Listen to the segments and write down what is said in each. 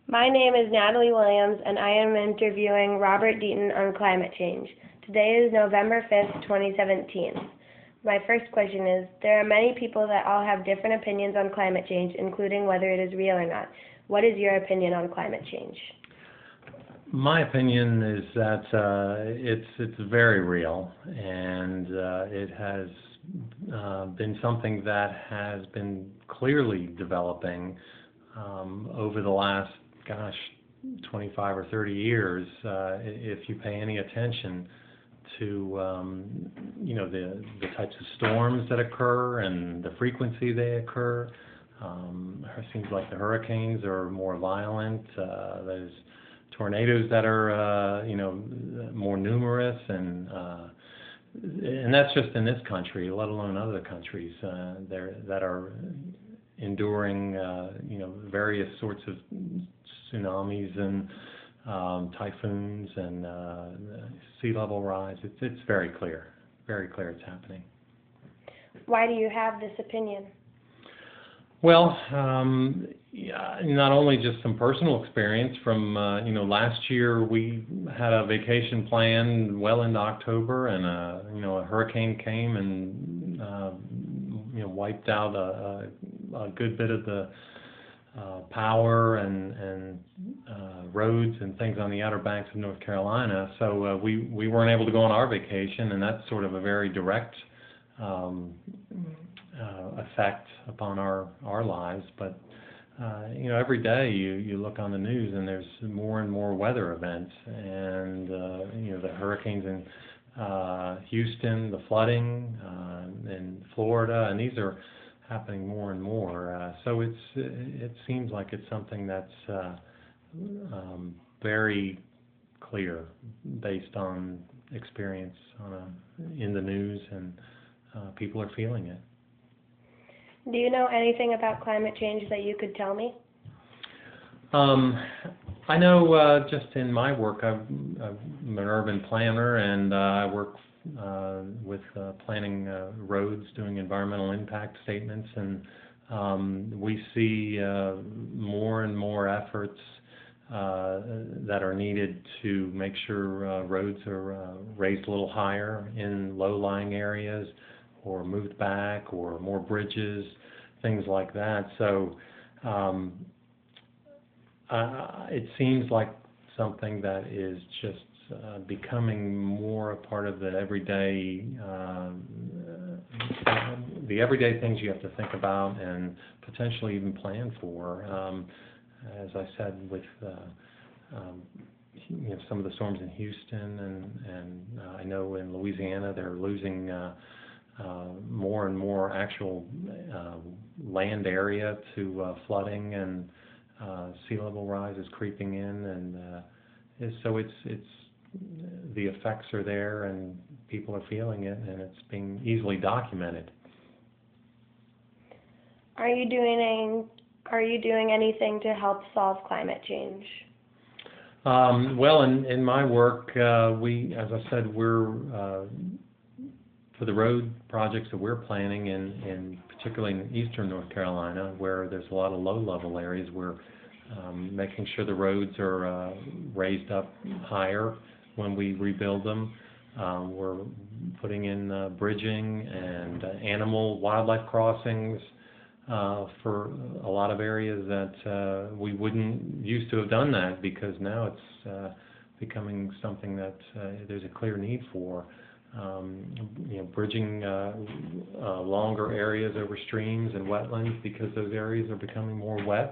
My name is Natalie Williams, and I am interviewing Robert Deaton on climate change. Today is November 5th, 2017. My first question is, there are many people that all have different opinions on climate change, including whether it is real or not. What is your opinion on climate change? My opinion is that it's very real, and it has been something that has been clearly developing over the last, 25 or 30 years. If you pay any attention to the types of storms that occur and the frequency they occur, it seems like the hurricanes are more violent. There's tornadoes that are more numerous, and that's just in this country, let alone other countries that are enduring various sorts of tsunamis and typhoons and sea level rise. It's very clear it's happening. Why do you have this opinion? Well, not only just some personal experience from, last year we had a vacation planned well into October, and a hurricane came and wiped out a good bit of the power and roads and things on the Outer Banks of North Carolina. So we weren't able to go on our vacation, and that's sort of a very direct effect upon our lives. But every day you look on the news and there's more and more weather events, and the hurricanes in Houston, the flooding in Florida, and these are happening more and more. So it seems like it's something that's very clear based on experience in the news, and people are feeling it. Do you know anything about climate change that you could tell me? I know just in my work, I'm an urban planner, and I work with planning roads, doing environmental impact statements, and we see more and more efforts that are needed to make sure roads are raised a little higher in low-lying areas, or moved back, or more bridges, things like that. So it seems like something that is just becoming more a part of the everyday things you have to think about and potentially even plan for. As I said, with some of the storms in Houston, and I know in Louisiana they're losing more and more actual land area to flooding, and sea level rise is creeping in, and so it's the effects are there, and people are feeling it, and it's being easily documented. Are you doing anything to help solve climate change? Well, in my work, as I said, we're for the road projects that we're planning, in particularly in eastern North Carolina, where there's a lot of low-level areas, we're making sure the roads are raised up higher when we rebuild them. We're putting in bridging and wildlife crossings for a lot of areas that we wouldn't used to have done that, because now it's becoming something that there's a clear need for. Bridging longer areas over streams and wetlands, because those areas are becoming more wet,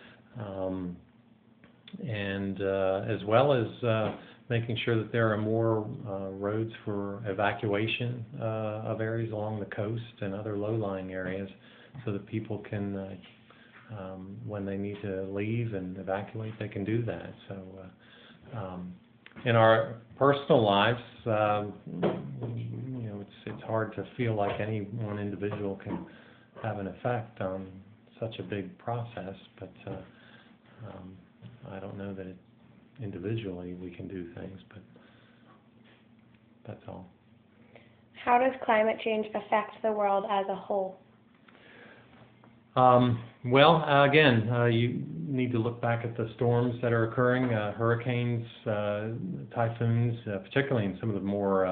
and as well as making sure that there are more roads for evacuation of areas along the coast and other low-lying areas, so that people can, when they need to leave and evacuate, they can do that. So in our personal lives, it's hard to feel like any one individual can have an effect on such a big process, but I don't know that individually we can do things, but that's all. How does climate change affect the world as a whole? Well, again, need to look back at the storms that are occurring, hurricanes, typhoons, particularly in some of the more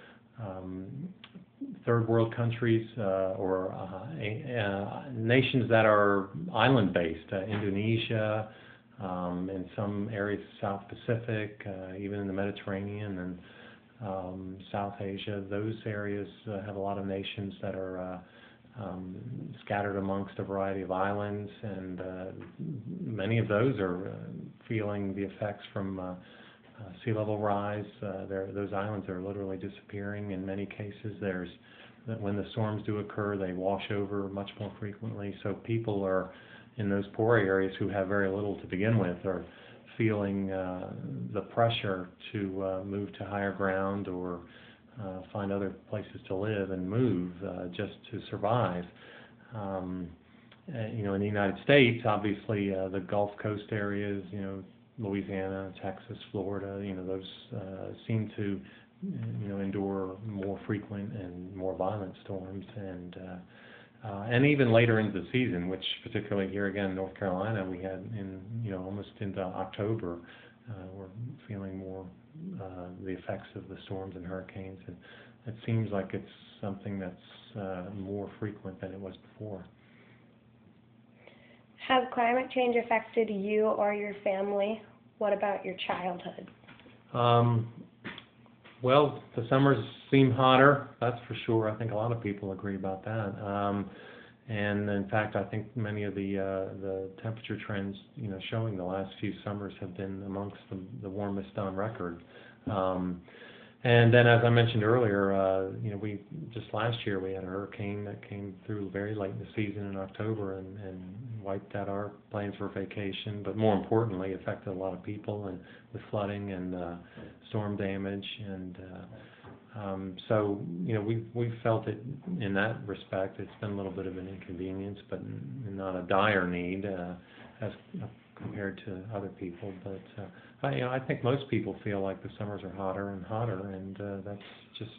third world countries or nations that are island based, Indonesia, in some areas of South Pacific, even in the Mediterranean and South Asia. Those areas have a lot of nations that are scattered amongst a variety of islands, and many of those are feeling the effects from sea level rise. Those islands are literally disappearing in many cases. When the storms do occur, they wash over much more frequently. So people are in those poor areas who have very little to begin with are feeling the pressure to move to higher ground or find other places to live and move just to survive. In the United States, obviously, the Gulf Coast areas, Louisiana, Texas, Florida, those seem to, endure more frequent and more violent storms, and even later into the season, which particularly here again in North Carolina, we had almost into October, we're feeling more the effects of the storms and hurricanes, and it seems like it's something that's more frequent than it was before. Has climate change affected you or your family? What about your childhood? Well, the summers seem hotter, that's for sure. I think a lot of people agree about that. And in fact, I think many of the temperature trends, showing the last few summers have been amongst the warmest on record. And then, as I mentioned earlier, we just last year we had a hurricane that came through very late in the season in October and wiped out our plans for vacation. But more importantly, affected a lot of people and with flooding and storm damage. And so we've felt it in that respect. It's been a little bit of an inconvenience, but not a dire need as compared to other people. But I think most people feel like the summers are hotter and hotter, and that's just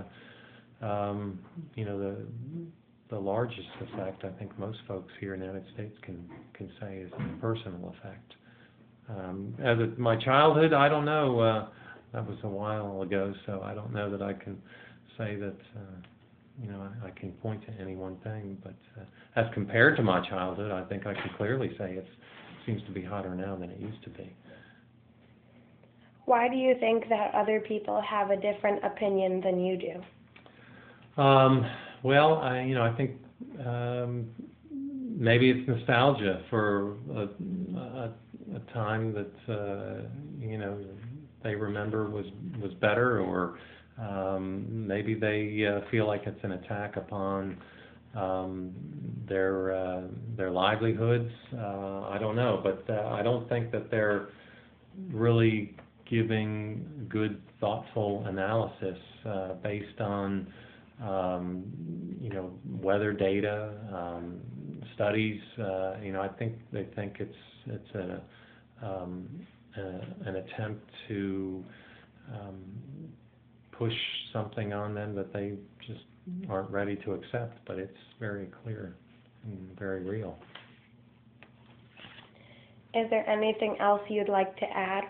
the largest effect I think most folks here in the United States can say is a personal effect. My childhood, I don't know. That was a while ago, so I don't know that I can say that. I can point to any one thing, but as compared to my childhood, I think I can clearly say it seems to be hotter now than it used to be. Why do you think that other people have a different opinion than you do? Well, I think maybe it's nostalgia for a time that they remember was better, or maybe they feel like it's an attack upon their livelihoods. I don't know, but I don't think that they're really giving good, thoughtful analysis based on weather data, studies. I think they think it's an attempt to push something on them that they just aren't ready to accept, but it's very clear and very real. Is there anything else you'd like to add?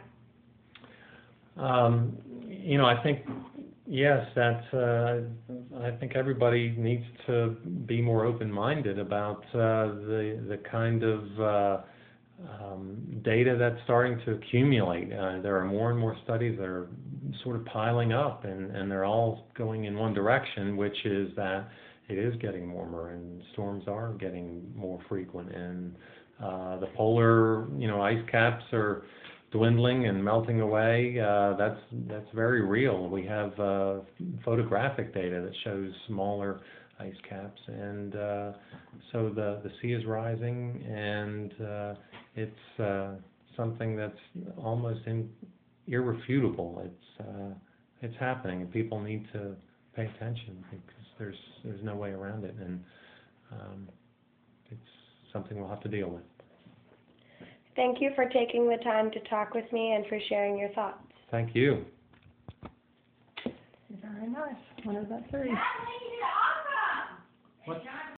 I think, yes, I think everybody needs to be more open-minded about the kind of data that's starting to accumulate. There are more and more studies that are sort of piling up, and they're all going in one direction, which is that it is getting warmer and storms are getting more frequent, and the polar ice caps are dwindling and melting away. That's very real. We have photographic data that shows smaller ice caps, and so the sea is rising, and it's something that's almost irrefutable. It's happening, and people need to pay attention because there's no way around it, and it's something we'll have to deal with. Thank you for taking the time to talk with me and for sharing your thoughts. Thank you. Very nice. One of the three. What?